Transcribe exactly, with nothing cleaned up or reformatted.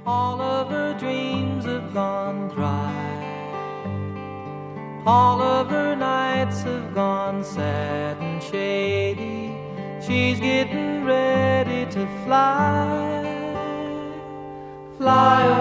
All of her dreams have gone dry. All of her nights have gone sad and shady. She's getting ready to fly. Fly